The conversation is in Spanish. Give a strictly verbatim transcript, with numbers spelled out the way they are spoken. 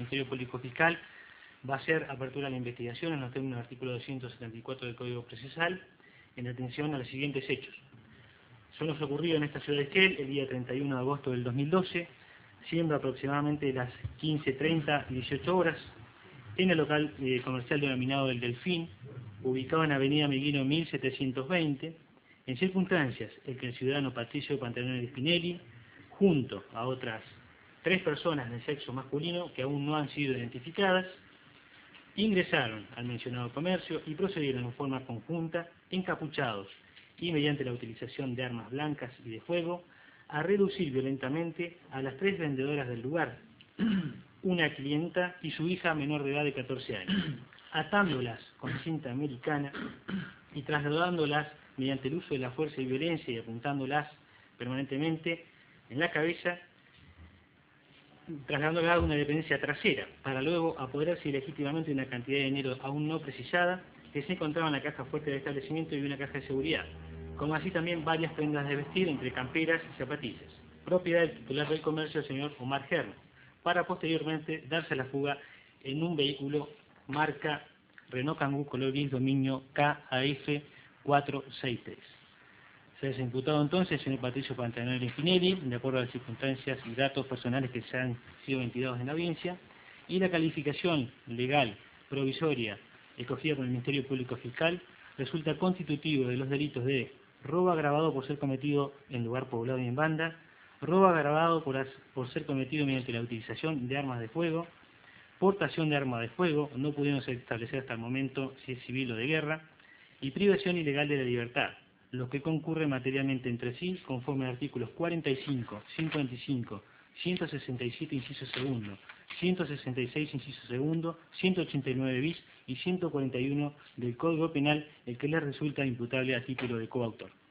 Ministerio Público Fiscal va a ser apertura a la investigación en los términos del artículo doscientos setenta y cuatro del Código Procesal en atención a los siguientes hechos. Son los ocurridos en esta ciudad de Esquel el día treinta y uno de agosto del dos mil doce, siendo aproximadamente las quince treinta y dieciocho horas, en el local eh, comercial denominado El Delfín, ubicado en Avenida Meguino mil setecientos veinte, en circunstancias en que el ciudadano Patricio Pantalone Spinelli, junto a otras tres personas de sexo masculino que aún no han sido identificadas, ingresaron al mencionado comercio y procedieron en forma conjunta, encapuchados y mediante la utilización de armas blancas y de fuego, a reducir violentamente a las tres vendedoras del lugar, una clienta y su hija menor de edad de catorce años, atándolas con cinta americana y trasladándolas mediante el uso de la fuerza y violencia y apuntándolas permanentemente en la cabeza, trasladándolas a una dependencia trasera, para luego apoderarse ilegítimamente de una cantidad de dinero aún no precisada que se encontraba en la caja fuerte del establecimiento y una caja de seguridad, como así también varias prendas de vestir entre camperas y zapatillas, propiedad del titular del comercio, el señor Omar Germo, para posteriormente darse a la fuga en un vehículo marca Renault Kangoo color gris dominio K A F cuatrocientos sesenta y tres. Se ha desimputado entonces el señor Patricio Pantalone Spinelli, de acuerdo a las circunstancias y datos personales que se han sido ventilados en la audiencia, y la calificación legal provisoria escogida por el Ministerio Público Fiscal resulta constitutivo de los delitos de robo agravado por ser cometido en lugar poblado y en banda, robo agravado por, por ser cometido mediante la utilización de armas de fuego, portación de arma de fuego, no pudiéndose establecer hasta el momento si es civil o de guerra, y privación ilegal de la libertad, los que concurren materialmente entre sí conforme a artículos cuarenta y cinco, cincuenta y cinco, ciento sesenta y siete inciso segundo, ciento sesenta y seis inciso segundo, ciento ochenta y nueve bis y ciento cuarenta y uno del Código Penal, el que les resulta imputable a título de coautor.